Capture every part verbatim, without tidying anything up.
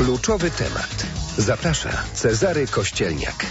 Kluczowy temat. Zaprasza Cezary Kościelniak.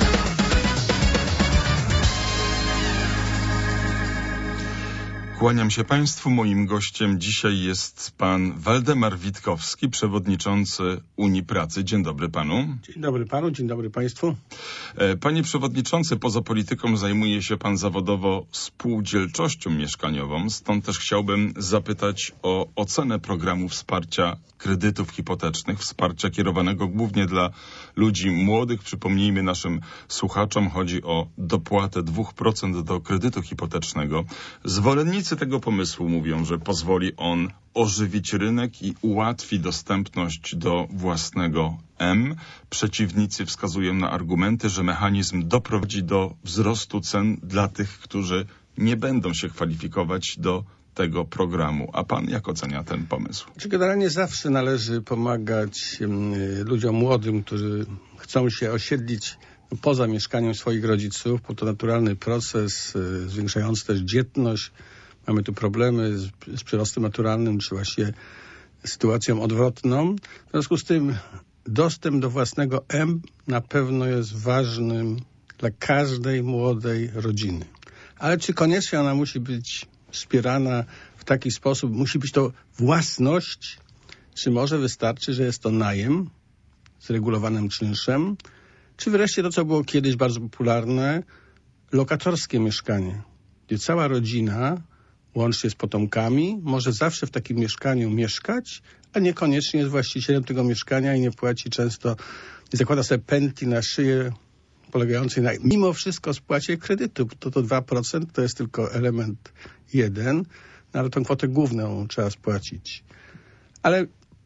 Kłaniam się Państwu. Moim gościem dzisiaj jest pan Waldemar Witkowski, przewodniczący Unii Pracy. Dzień dobry panu. Dzień dobry panu, dzień dobry państwu. Panie przewodniczący, poza polityką zajmuje się pan zawodowo spółdzielczością mieszkaniową, stąd też chciałbym zapytać o ocenę programu wsparcia kredytów hipotecznych, wsparcia kierowanego głównie dla ludzi młodych. Przypomnijmy naszym słuchaczom, chodzi o dopłatę dwa procent do kredytu hipotecznego. Zwolennicy tego pomysłu mówią, że pozwoli on ożywić rynek i ułatwi dostępność do własnego M. Przeciwnicy wskazują na argumenty, że mechanizm doprowadzi do wzrostu cen dla tych, którzy nie będą się kwalifikować do tego programu. A pan jak ocenia ten pomysł? Generalnie zawsze należy pomagać ludziom młodym, którzy chcą się osiedlić poza mieszkaniem swoich rodziców, bo to naturalny proces zwiększający też dzietność. Mamy tu problemy z, z przyrostem naturalnym, czy właściwie sytuacją odwrotną. W związku z tym dostęp do własnego M na pewno jest ważnym dla każdej młodej rodziny. Ale czy koniecznie ona musi być wspierana w taki sposób, musi być to własność, czy może wystarczy, że jest to najem z regulowanym czynszem, czy wreszcie to, co było kiedyś bardzo popularne, lokatorskie mieszkanie, gdzie cała rodzina, łącznie z potomkami, może zawsze w takim mieszkaniu mieszkać, a niekoniecznie jest właścicielem tego mieszkania i nie płaci często, nie zakłada sobie pętli na szyję polegającej na mimo wszystko spłacie kredytu. To to dwa procent to jest tylko element jeden, no ale tą kwotę główną trzeba spłacić. Ale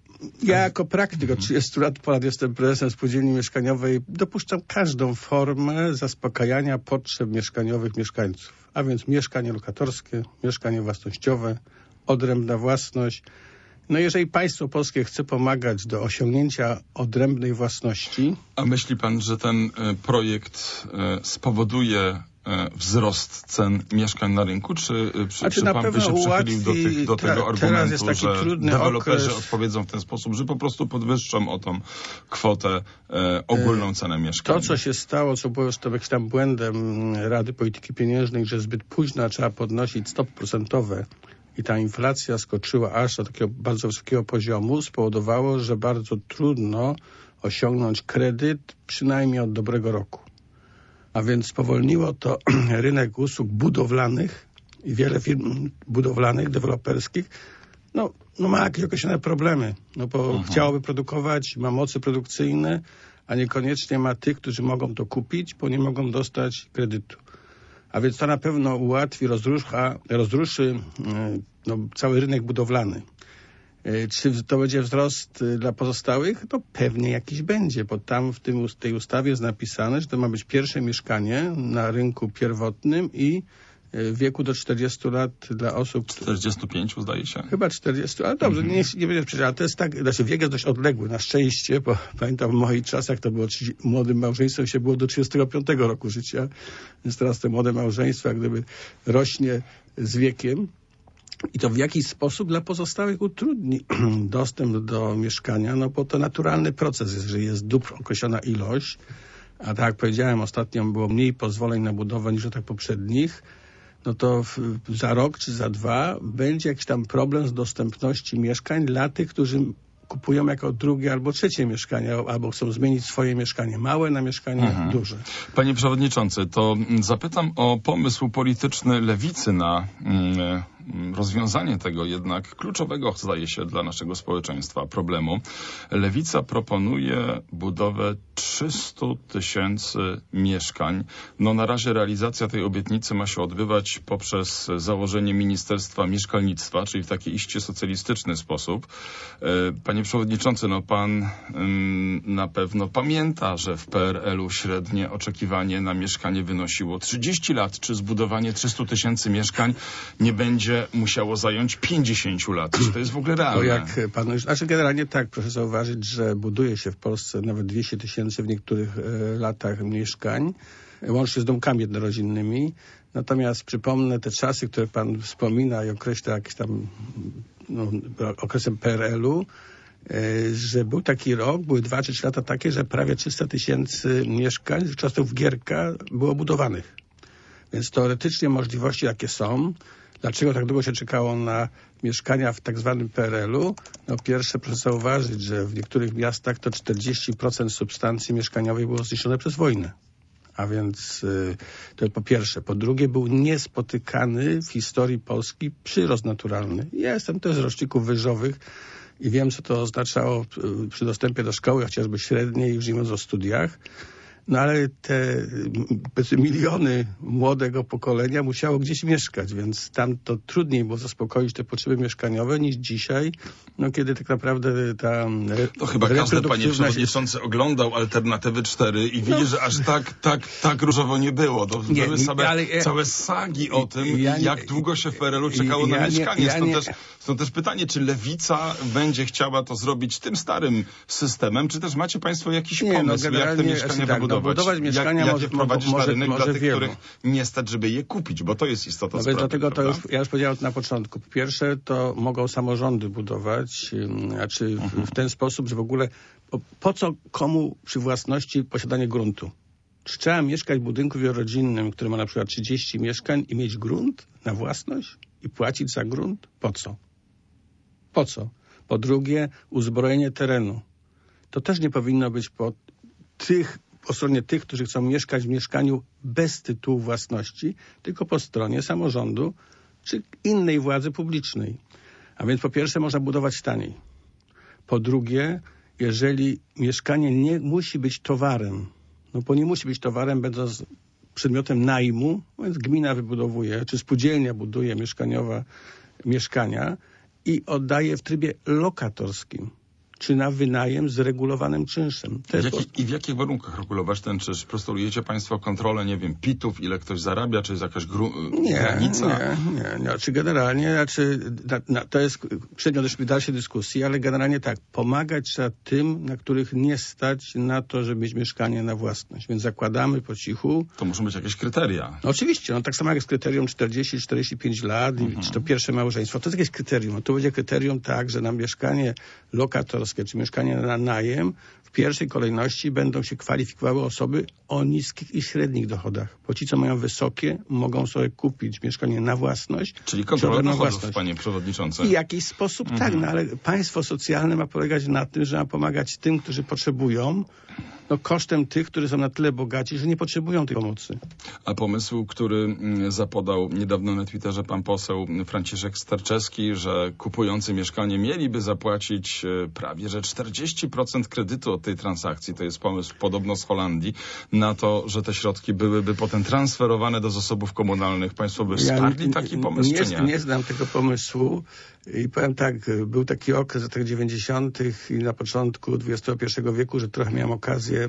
ja jako praktyk od trzydziestu lat ponad jestem prezesem spółdzielni mieszkaniowej, dopuszczam każdą formę zaspokajania potrzeb mieszkaniowych mieszkańców. A więc mieszkanie lokatorskie, mieszkanie własnościowe, odrębna własność. No jeżeli państwo polskie chce pomagać do osiągnięcia odrębnej własności... A myśli pan, że ten projekt spowoduje wzrost cen mieszkań na rynku, czy, czy, znaczy, czy pan by się przychylił do, tych, do tego argumentu, że deweloperzy okres... odpowiedzą w ten sposób, że po prostu podwyższą o tą kwotę e, ogólną cenę mieszkania? To, co się stało, co było jakimś tam błędem Rady Polityki Pieniężnej, że zbyt późno trzeba podnosić stopy procentowe i ta inflacja skoczyła aż do takiego bardzo wysokiego poziomu, spowodowało, że bardzo trudno osiągnąć kredyt przynajmniej od dobrego roku. A więc spowolniło to rynek usług budowlanych i wiele firm budowlanych, deweloperskich, no, no ma jakieś określone problemy, no bo mhm. chciałoby produkować, ma moce produkcyjne, a niekoniecznie ma tych, którzy mogą to kupić, bo nie mogą dostać kredytu. A więc to na pewno ułatwi, rozrusza, rozruszy no, cały rynek budowlany. Czy to będzie wzrost dla pozostałych? No pewnie jakiś będzie, bo tam w tym, tej ustawie jest napisane, że to ma być pierwsze mieszkanie na rynku pierwotnym i w wieku do czterdziestu lat dla osób... czterdziestu pięciu zdaje się. Chyba czterdziestu, ale dobrze, mm-hmm. nie, nie będzie przecież, ale to jest tak, znaczy wiek jest dość odległy, na szczęście, bo pamiętam w moich czasach to było, młodym małżeństwem się było do trzydziestego piątego roku życia, więc teraz te młode małżeństwa jak gdyby rośnie z wiekiem. I to w jakiś sposób dla pozostałych utrudni dostęp do mieszkania, no bo to naturalny proces, jeżeli jest dóbr określona ilość, a tak jak powiedziałem, ostatnio było mniej pozwoleń na budowę niż w latach poprzednich, no to w, za rok czy za dwa będzie jakiś tam problem z dostępności mieszkań dla tych, którzy kupują jako drugie albo trzecie mieszkanie, albo chcą zmienić swoje mieszkanie małe na mieszkanie mhm. duże. Panie przewodniczący, to zapytam o pomysł polityczny Lewicy na mm, rozwiązanie tego jednak kluczowego, zdaje się, dla naszego społeczeństwa problemu. Lewica proponuje budowę trzysta tysięcy mieszkań. No na razie realizacja tej obietnicy ma się odbywać poprzez założenie Ministerstwa Mieszkalnictwa, czyli w taki iście socjalistyczny sposób. Panie przewodniczący, no pan ym, na pewno pamięta, że w P R L-u średnie oczekiwanie na mieszkanie wynosiło trzydzieści lat. Czy zbudowanie trzystu tysięcy mieszkań nie będzie musiało zająć pięćdziesiąt lat? Czy to jest w ogóle realne? To jak panu już, znaczy generalnie tak, proszę zauważyć, że buduje się w Polsce nawet dwieście tysięcy w niektórych e, latach mieszkań, łącznie z domkami jednorodzinnymi. Natomiast przypomnę te czasy, które pan wspomina i określa jakimś tam no, okresem P R L-u, że był taki rok, były dwa czy trzy lata takie, że prawie trzysta tysięcy mieszkań z czasów Gierka było budowanych. Więc teoretycznie możliwości jakie są. Dlaczego tak długo się czekało na mieszkania w tak zwanym P R L-u? No pierwsze, proszę zauważyć, że w niektórych miastach to czterdzieści procent substancji mieszkaniowej było zniszczone przez wojnę. A więc y, to po pierwsze. Po drugie, był niespotykany w historii Polski przyrost naturalny. Ja jestem też z roczników wyżowych i wiem, co to oznaczało y, przy dostępie do szkoły, chociażby średniej, już nie mówiąc o studiach. No ale te miliony młodego pokolenia musiało gdzieś mieszkać, więc tam to trudniej było zaspokoić te potrzeby mieszkaniowe niż dzisiaj, no kiedy tak naprawdę ta To chyba każdy, panie przewodniczący, oglądał Alternatywy cztery i widzi, no, że aż tak, tak, tak różowo nie było. To nie, były same, ale, całe sagi o tym, ja, jak długo się w P R L-u czekało ja, na mieszkanie. Ja, stąd, ja, też, stąd też pytanie, czy Lewica będzie chciała to zrobić tym starym systemem, czy też macie państwo jakiś nie, pomysł, no, jak te mieszkania tak, wybudować? Budować mieszkania jak, może, jak wprowadzić może, na rynek może dla tych, wielu. których nie stać, żeby je kupić, bo to jest istota no sprawy. Dlatego to prawda? już, ja już powiedziałem na początku. Po pierwsze, to mogą samorządy budować, znaczy w, mhm. w ten sposób, że w ogóle po, po co komu przy własności posiadanie gruntu? Czy trzeba mieszkać w budynku wielorodzinnym, który ma na przykład trzydzieści mieszkań i mieć grunt na własność i płacić za grunt? Po co? Po co? Po drugie, uzbrojenie terenu. To też nie powinno być po tych, po stronie tych, którzy chcą mieszkać w mieszkaniu bez tytułu własności, tylko po stronie samorządu czy innej władzy publicznej. A więc po pierwsze można budować taniej. Po drugie, jeżeli mieszkanie nie musi być towarem, no bo nie musi być towarem, będąc przedmiotem najmu, więc gmina wybudowuje, czy spółdzielnia buduje mieszkaniowe mieszkania i oddaje w trybie lokatorskim, czy na wynajem z regulowanym czynszem. W jaki, I w jakich warunkach regulować ten czynsz? Prostulujecie państwo kontrolę, nie wiem, pitów, ile ktoś zarabia, czy jest jakaś gru- nie, granica? Nie, nie, nie. Znaczy generalnie, znaczy, na, na, to jest przedmiot jeszcze dalszej dyskusji, ale generalnie tak, pomagać trzeba tym, na których nie stać na to, żeby mieć mieszkanie na własność. Więc zakładamy po cichu. To muszą być jakieś kryteria. No oczywiście, no tak samo jak jest kryterium czterdzieści czterdzieści pięć lat, mhm. i, czy to pierwsze małżeństwo. To jest jakieś kryterium. No to będzie kryterium tak, że na mieszkanie lokatorskie czy mieszkanie na najem w pierwszej kolejności będą się kwalifikowały osoby o niskich i średnich dochodach. Bo ci, co mają wysokie, mogą sobie kupić mieszkanie na własność. Czyli kontrola dochodów, panie przewodniczący. I w jakiś sposób mhm. tak, no ale państwo socjalne ma polegać na tym, że ma pomagać tym, którzy potrzebują, no kosztem tych, którzy są na tyle bogaci, że nie potrzebują tej pomocy. A pomysł, który zapodał niedawno na Twitterze pan poseł Franciszek Sterczewski, że kupujący mieszkanie mieliby zapłacić prawie że czterdzieści procent kredytu od tej transakcji, to jest pomysł podobno z Holandii, na to, że te środki byłyby potem transferowane do zasobów komunalnych. Państwo by wsparli ja taki pomysł, nie, czy nie? Nie znam tego pomysłu i powiem tak, był taki okres w latach dziewięćdziesiątych i na początku dwudziestego pierwszego wieku, że trochę miałem okazję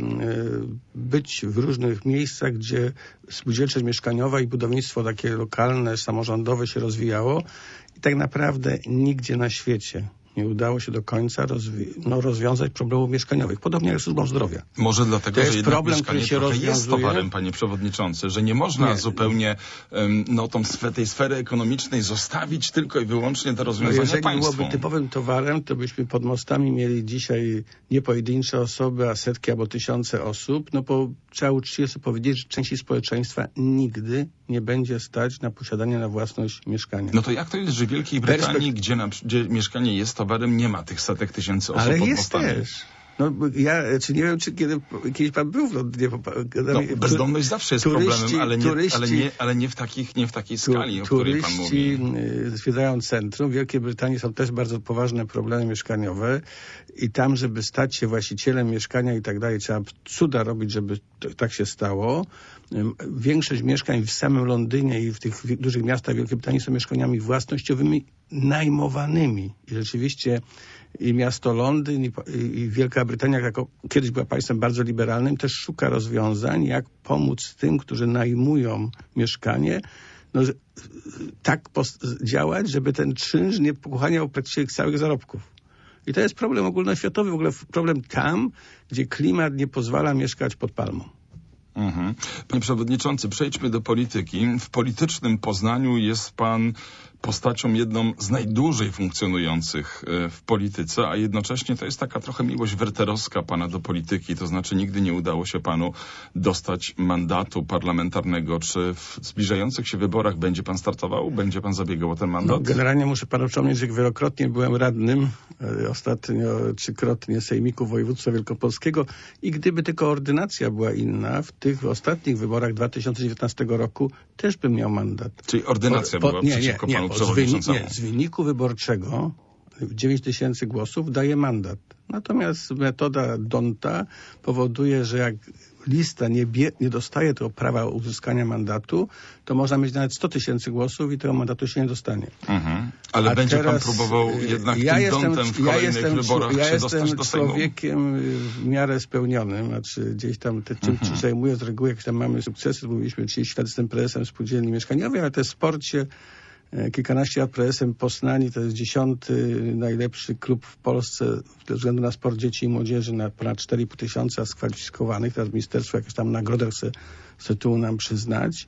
być w różnych miejscach, gdzie spółdzielczość mieszkaniowa i budownictwo takie lokalne, samorządowe się rozwijało i tak naprawdę nigdzie na świecie nie udało się do końca rozwi- no, rozwiązać problemów mieszkaniowych. Podobnie jak służbą zdrowia. Może dlatego, to że jednak problem, mieszkanie się trochę rozwiązuje. Jest towarem, panie przewodniczący, że nie można nie. zupełnie um, no, tą sfer- tej sfery ekonomicznej zostawić tylko i wyłącznie do rozwiązania no, jeżeli państwu. byłoby typowym towarem, to byśmy pod mostami mieli dzisiaj nie pojedyncze osoby, a setki albo tysiące osób, no bo trzeba uczciwie sobie powiedzieć, że części społeczeństwa nigdy nie będzie stać na posiadanie na własność mieszkania. No to jak to jest, że w Wielkiej Brytanii, Perspek- gdzie, na, gdzie mieszkanie jest towarem, nie ma tych setek tysięcy osób ale pod jest mostami? Też. No ja, czy nie wiem, czy kiedy, kiedyś pan był w Londynie. No, bezdomność zawsze jest turyści, problemem, ale nie, turyści, ale nie, ale nie w takich, nie w takiej skali, tu, o której pan mówi. Turyści zwiedzają centrum. W Wielkiej Brytanii są też bardzo poważne problemy mieszkaniowe i tam, żeby stać się właścicielem mieszkania i tak dalej, trzeba cuda robić, żeby to, tak się stało. Większość mieszkań w samym Londynie i w tych dużych miastach Wielkiej Brytanii są mieszkaniami własnościowymi najmowanymi. I rzeczywiście i miasto Londyn i, i Wielka Brytania, jako kiedyś była państwem bardzo liberalnym, też szuka rozwiązań, jak pomóc tym, którzy najmują mieszkanie, no, tak pos- działać, żeby ten czynsz nie pochłaniał praktycznie ich całych zarobków. I to jest problem ogólnoświatowy, w ogóle problem tam, gdzie klimat nie pozwala mieszkać pod palmą. Mhm. Panie przewodniczący, przejdźmy do polityki. W politycznym Poznaniu jest pan postacią jedną z najdłużej funkcjonujących w polityce, a jednocześnie to jest taka trochę miłość werterowska pana do polityki, to znaczy nigdy nie udało się panu dostać mandatu parlamentarnego. Czy w zbliżających się wyborach będzie pan startował? Będzie pan zabiegał o ten mandat? No, generalnie muszę panu przypomnieć, że wielokrotnie byłem radnym, e, ostatnio trzykrotnie Sejmiku Województwa Wielkopolskiego i gdyby tylko ordynacja była inna, w tych ostatnich wyborach dwa tysiące dziewiętnastego roku też bym miał mandat. Czyli ordynacja po, była nie, przeciwko nie, panu nie, przewodniczącemu? Z, wyni- nie, z wyniku wyborczego dziewięć tysięcy głosów daje mandat. Natomiast metoda D'Hondta powoduje, że jak lista nie, bie, nie dostaje tego prawa uzyskania mandatu, to można mieć nawet sto tysięcy głosów i tego mandatu się nie dostanie. Mhm. Ale A będzie teraz, pan próbował jednak ja tym jestem, D'Hondtem w ja kolejnych jestem, wyborach ja się dostać jestem do Sejmu? człowiekiem w miarę spełnionym, znaczy gdzieś tam te, czym mhm. się zajmuję, z reguły jakieś tam mamy sukcesy, mówiliśmy trzydzieści lat jestem prezesem spółdzielni mieszkaniowej, ale też w sporcie kilkanaście lat prezesem Poznani, to jest dziesiąty najlepszy klub w Polsce ze względu na sport dzieci i młodzieży, na ponad cztery i pół tysiąca skwalifikowanych. Teraz ministerstwo jakieś tam nagrodę chce z tytułu nam przyznać.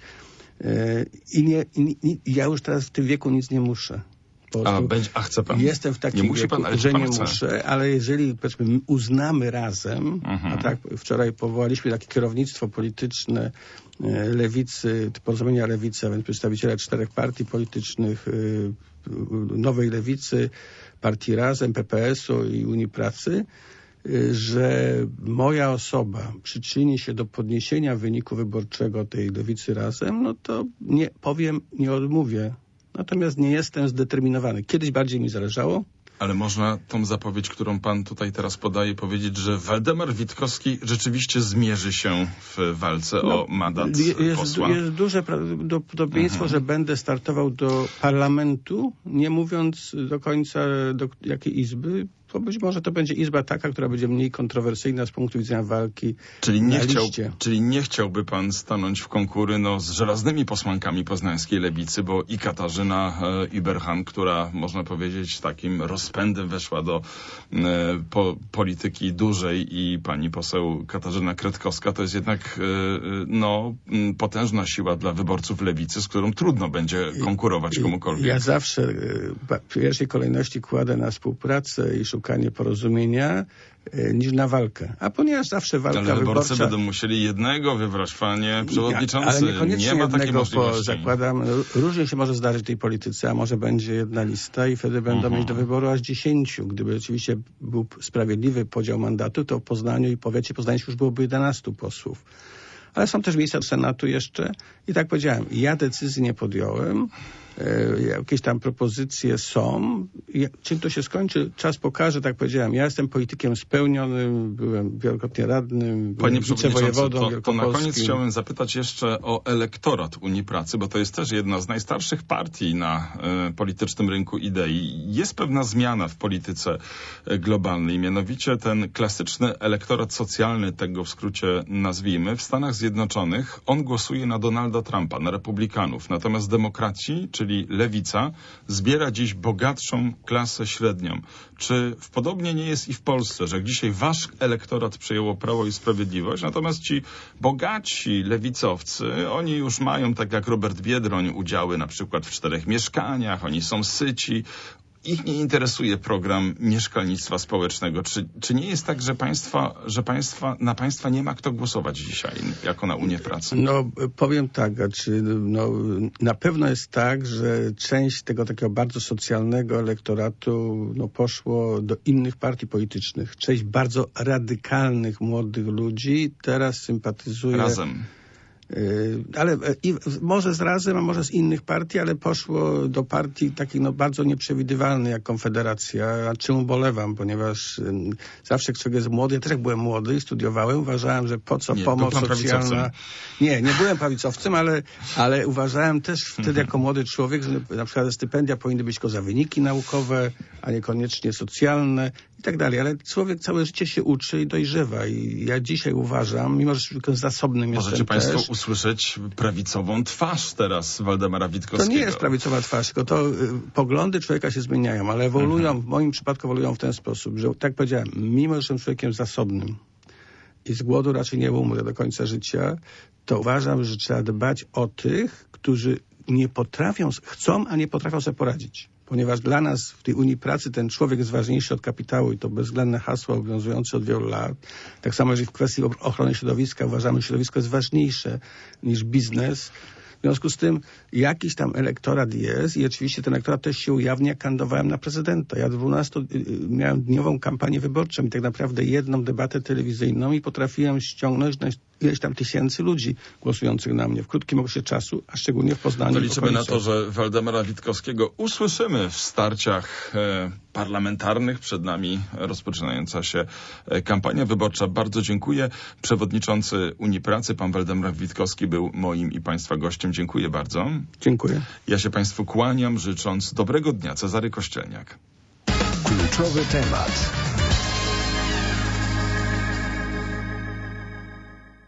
I, nie, i, i ja już teraz w tym wieku nic nie muszę. A, będzie, a chce pan? Jestem w takim nie musi wieku, pan, ale że pan nie chce. muszę, ale jeżeli powiedzmy uznamy razem, Mhm. a tak wczoraj powołaliśmy takie kierownictwo polityczne e, Lewicy, Porozumienia Lewicy, a więc przedstawiciele czterech partii politycznych, e, Nowej Lewicy, Partii Razem, P P S-u i Unii Pracy, e, że moja osoba przyczyni się do podniesienia wyniku wyborczego tej Lewicy Razem, no to nie powiem, nie odmówię. Natomiast nie jestem zdeterminowany. Kiedyś bardziej mi zależało. Ale można tą zapowiedź, którą pan tutaj teraz podaje, powiedzieć, że Waldemar Witkowski rzeczywiście zmierzy się w walce No, o mandat jest, posła? Jest duże prawdopodobieństwo, mhm. że będę startował do parlamentu, nie mówiąc do końca do jakiej izby. Bo być może to będzie izba taka, która będzie mniej kontrowersyjna z punktu widzenia walki czyli nie na chciał, liście. Czyli nie chciałby pan stanąć w konkury no, z żelaznymi posłankami poznańskiej Lewicy, bo i Katarzyna e, Iberhan, która można powiedzieć takim rozpędem weszła do e, po, polityki dużej, i pani poseł Katarzyna Kretkowska, to jest jednak e, no, potężna siła dla wyborców Lewicy, z którą trudno będzie konkurować komukolwiek. Ja zawsze w pierwszej kolejności kładę na współpracę i szukanie porozumienia niż na walkę. A ponieważ zawsze walka ale wyborcy wyborcza... będą musieli jednego wybrać, panie przewodniczący. Ale niekoniecznie nie ma takiej jednego, możliwości. bo zakładam, różnie się może zdarzyć w tej polityce, a może będzie jedna lista i wtedy będą uh-huh. mieć do wyboru aż dziesięciu. Gdyby rzeczywiście był sprawiedliwy podział mandatu, to w Poznaniu i powiecie poznańskim już byłoby jedenastu posłów. Ale są też miejsca do Senatu jeszcze i tak powiedziałem, ja decyzji nie podjąłem, e, jakieś tam propozycje są. Ja, czym to się skończy? Czas pokaże, tak powiedziałem. Ja jestem politykiem spełnionym, byłem wielokrotnie radnym, Panie wicewojewodą przewodniczący, to, to na koniec wielkopolskim. chciałem zapytać jeszcze o elektorat Unii Pracy, bo to jest też jedna z najstarszych partii na y, politycznym rynku idei. Jest pewna zmiana w polityce y, globalnej, mianowicie ten klasyczny elektorat socjalny, tego w skrócie nazwijmy, w Stanach Zjednoczonych, on głosuje na Donalda Trumpa, na republikanów. Natomiast demokraci, czyli lewica, zbiera dziś bogatszą klasę średnią. Czy w podobnie nie jest i w Polsce, że dzisiaj wasz elektorat przejęło Prawo i Sprawiedliwość, natomiast ci bogaci lewicowcy, oni już mają, tak jak Robert Biedroń, udziały na przykład w czterech mieszkaniach, oni są syci. Ich nie interesuje program mieszkalnictwa społecznego. Czy, czy nie jest tak, że państwa, że państwa, na państwa nie ma kto głosować dzisiaj, jako na Unię Pracy? No, powiem tak, znaczy, no, na pewno jest tak, że część tego takiego bardzo socjalnego elektoratu no, poszło do innych partii politycznych. Część bardzo radykalnych młodych ludzi teraz sympatyzuje... Razem. Ale i, może z Razem, a może z innych partii, ale poszło do partii takich no, bardzo nieprzewidywalnych jak Konfederacja, a czym ubolewam, ponieważ um, zawsze jak człowiek jest młody, ja też jak byłem młody i studiowałem, uważałem, że po co nie, pomoc socjalna. Nie, nie byłem prawicowcem, ale, ale uważałem też wtedy mhm. jako młody człowiek, że na przykład stypendia powinny być tylko za wyniki naukowe, a niekoniecznie socjalne i tak dalej. Ale człowiek całe życie się uczy i dojrzewa i ja dzisiaj uważam, mimo że tylko zasobnym Możecie jestem państwo też, usłyszeć prawicową twarz teraz Waldemara Witkowskiego. To nie jest prawicowa twarz, tylko to y, poglądy człowieka się zmieniają, ale ewoluują, mhm. w moim przypadku ewoluują w ten sposób, że tak powiedziałem, mimo że jestem człowiekiem zasobnym i z głodu raczej nie umrę do końca życia, to uważam, że trzeba dbać o tych, którzy nie potrafią, chcą, a nie potrafią sobie poradzić. Ponieważ dla nas w tej Unii Pracy ten człowiek jest ważniejszy od kapitału i to bezwzględne hasło obowiązujące od wielu lat. Tak samo, jeżeli w kwestii ochrony środowiska uważamy, że środowisko jest ważniejsze niż biznes. W związku z tym jakiś tam elektorat jest i oczywiście ten elektorat też się ujawnia, jak kandydowałem na prezydenta. Ja dwunasto miałem dniową kampanię wyborczą i tak naprawdę jedną debatę telewizyjną i potrafiłem ściągnąć na ileś tam tysięcy ludzi głosujących na mnie w krótkim okresie czasu, a szczególnie w Poznaniu. To liczymy na to, że Waldemara Witkowskiego usłyszymy w starciach e, parlamentarnych. Przed nami rozpoczynająca się e, kampania wyborcza. Bardzo dziękuję. Przewodniczący Unii Pracy, pan Waldemar Witkowski, był moim i państwa gościem. Dziękuję bardzo. Dziękuję. Ja się państwu kłaniam, życząc dobrego dnia. Cezary Kościelniak. Kluczowy temat.